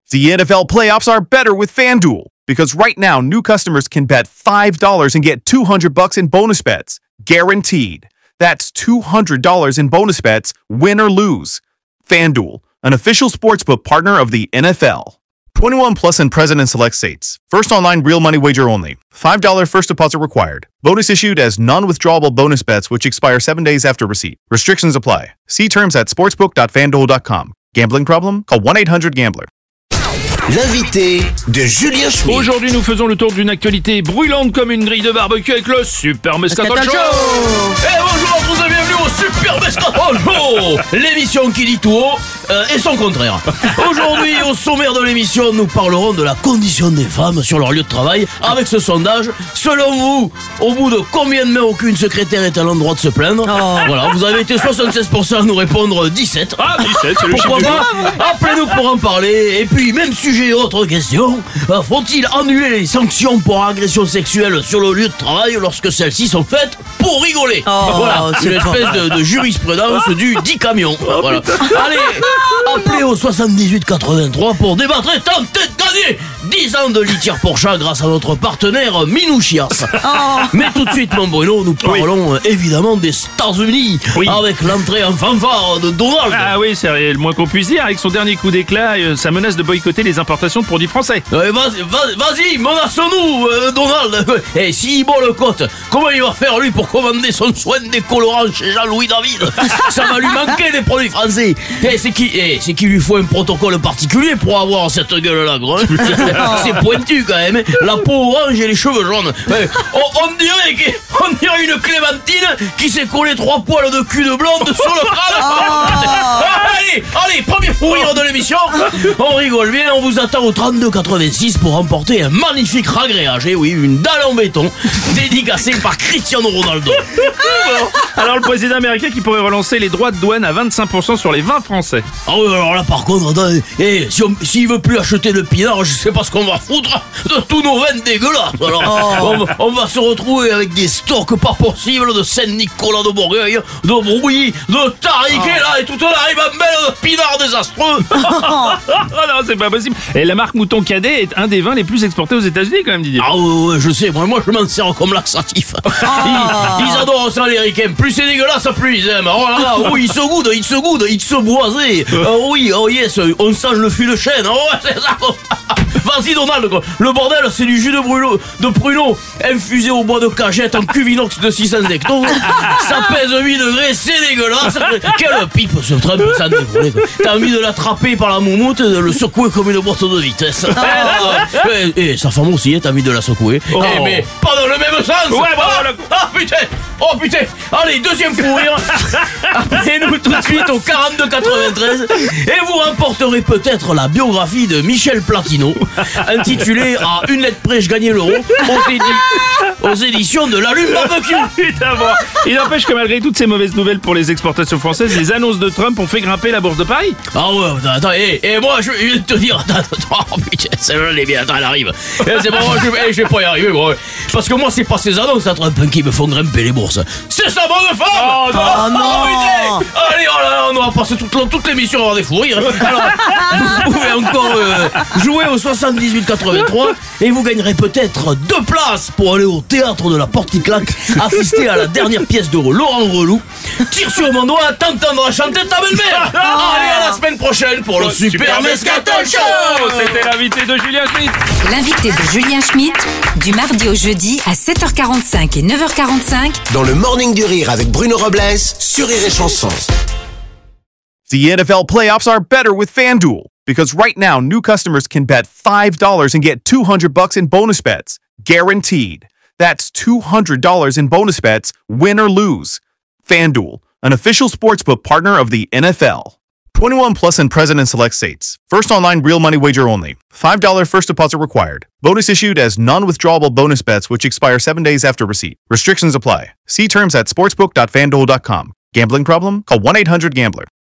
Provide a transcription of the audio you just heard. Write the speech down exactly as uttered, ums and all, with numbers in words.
The N F L playoffs are better with FanDuel because right now new customers can bet five dollars and get two hundred bucks in bonus bets, guaranteed. That's two hundred dollars in bonus bets, win or lose. FanDuel, an official sportsbook partner of the N F L. twenty-one plus and present in select states. First online real money wager only. five dollars first deposit required. Bonus issued as non-withdrawable bonus bets which expire seven days after receipt. Restrictions apply. See terms at sportsbook dot fanduel dot com. Gambling problem? Call one eight hundred gambler. L'invité de Julien Schmitt. Aujourd'hui, nous faisons le tour d'une actualité brûlante comme une grille de barbecue avec le Super Moscato Show. Et bonjour à tous et bienvenue au Super Moscato Show, l'émission qui dit tout haut euh, et son contraire. Aujourd'hui, au sommaire de l'émission, nous parlerons de la condition des femmes sur leur lieu de travail avec ce sondage. Selon vous, au bout de combien de mois aucune secrétaire est à l'endroit de se plaindre? oh. Voilà, vous avez été soixante-seize pour cent à nous répondre dix-sept. Ah, dix-sept, c'est le chiffre. Pourquoi pas? Appelez-nous pour en parler. Et puis, même sujet et autre question, euh, faut-il annuler les sanctions pour agression sexuelle sur le lieu de travail lorsque celles-ci sont faites pour rigoler? oh, Voilà, c'est une espèce de, de jurisprudence du dix camions. Oh, voilà. Allez, appelez au soixante-dix-huit quatre-vingt-trois pour débattre et tenter de gagner dix ans de litière pour chat grâce à notre partenaire Minouchias. oh. Mais tout de suite, mon Bruno, nous parlons oui. évidemment des États-Unis oui. avec l'entrée en fanfare de Donald. Ah oui, c'est le moins qu'on puisse dire. Avec son dernier coup d'éclat, ça menace de boycotter les importations de produits français. Euh, vas-y, vas-y, menace-nous, euh, Donald. Et s'il bat le côte, comment il va faire lui pour commander son soin décolorant chez Jean-Louis David? Ça va lui manquer des produits français. Et c'est qui, et c'est qu'il lui faut un protocole particulier pour avoir cette gueule-là, gros. C'est pointu quand même. La peau orange et les cheveux jaunes. On, on dirait que, on dirait une clémentine qui s'est collé trois poils de cul de blonde sur le crâne. Oh. Allez, allez, premier fou rire de l'émission. On rigole bien, on vous attend au trente-deux quatre-vingt-six pour remporter un magnifique ragréage. Et oui, une dalle en béton dédicacée par Cristiano Ronaldo. Alors le président américain qui pourrait relancer les droits de douane à vingt-cinq pour cent sur les vins français. Ah oui, alors là par contre, attendez, eh, si on, s'il veut plus acheter de pinard, je sais pas ce qu'on va foutre de tous nos vins dégueulasses. Alors, oh. on, on va se retrouver avec des stocks pas possibles de Saint-Nicolas de Bourgueil, de Brouilly, de Tariquet, oh. là, et toute la ribambelle de pinard désastreux. Oh non, c'est pas possible. Et la marque Mouton Cadet est un des vins les plus exportés aux États-Unis, quand même, Didier. Ah ouais, ouais, je sais, moi, moi je m'en sers comme laxatif. Oh. Ils, ils adorent ça, les ricains. Plus c'est dégueulasse, plus ils aiment. Oh là là, oui, ils se goudent, ils se goudent, ils se boisent. Oh oui, oh yes, on sent le fût de chêne. Oh ouais, c'est ça. Vas-y Donald, le bordel c'est du jus de pruneau, de pruneau infusé au bois de cagette en cuve inox de six cents hectos. Ça pèse huit degrés, c'est dégueulasse. Quelle pipe ce Trump, ça dévoilé. T'as envie de l'attraper par la moumoute, de le secouer comme une boîte de vitesse. Oh. Et, et sa femme aussi, t'as envie de la secouer. Oh. Et, mais pas dans le même sens. Ouais, bah, ah, ah putain, oh putain. Allez, deuxième fou rire. Appelez-nous tout de suite au quarante-deux quatre-vingt-treize et vous remporterez peut-être la biographie de Michel Platino intitulée À une lettre près je gagnais l'euro aux, édi- aux éditions de l'Allume Barbecue. Putain, bon. Il n'empêche que malgré toutes ces mauvaises nouvelles pour les exportations françaises, les annonces de Trump ont fait grimper la bourse de Paris. Ah ouais, attends, et, et moi je viens de te dire, attends, attends, oh putain, celle-là elle est bien, attends, elle arrive. Et c'est bon, je, je, je vais pas y arriver, gros. Parce que moi c'est pas ces annonces à Trump qui me font grimper les bourses. C'est sa bonne femme. Oh non, oh, non. Oh, putain. Allez, oh là là, on va passer toute, toute l'émission à avoir des fous rires. Alors, vous pouvez encore euh, jouer au soixante-dix-huit quatre-vingt-trois et vous gagnerez peut-être deux places pour aller au théâtre de la Porte qui claque, assister à la dernière pièce de Laurent Reloux. Tire sur mon doigt, t'entendras chanter ta belle-mère. Allez, à la semaine prochaine pour le Super Moscato Show. C'était l'invité de Julien Schmitt. L'invité de Julien Schmitt, du mardi au jeudi à sept heures quarante-cinq et neuf heures quarante-cinq. Dans le Morning du Rire avec Bruno Robles sur Rire et Chanson. The N F L playoffs are better with FanDuel because right now new customers can bet five dollars and get two hundred bucks in bonus bets, guaranteed. That's two hundred dollars in bonus bets, win or lose. FanDuel, an official sportsbook partner of the N F L. twenty-one plus and present in select states. First online real money wager only. five dollars first deposit required. Bonus issued as non-withdrawable bonus bets which expire seven days after receipt. Restrictions apply. See terms at sportsbook dot fanduel dot com. Gambling problem? Call one eight hundred gambler.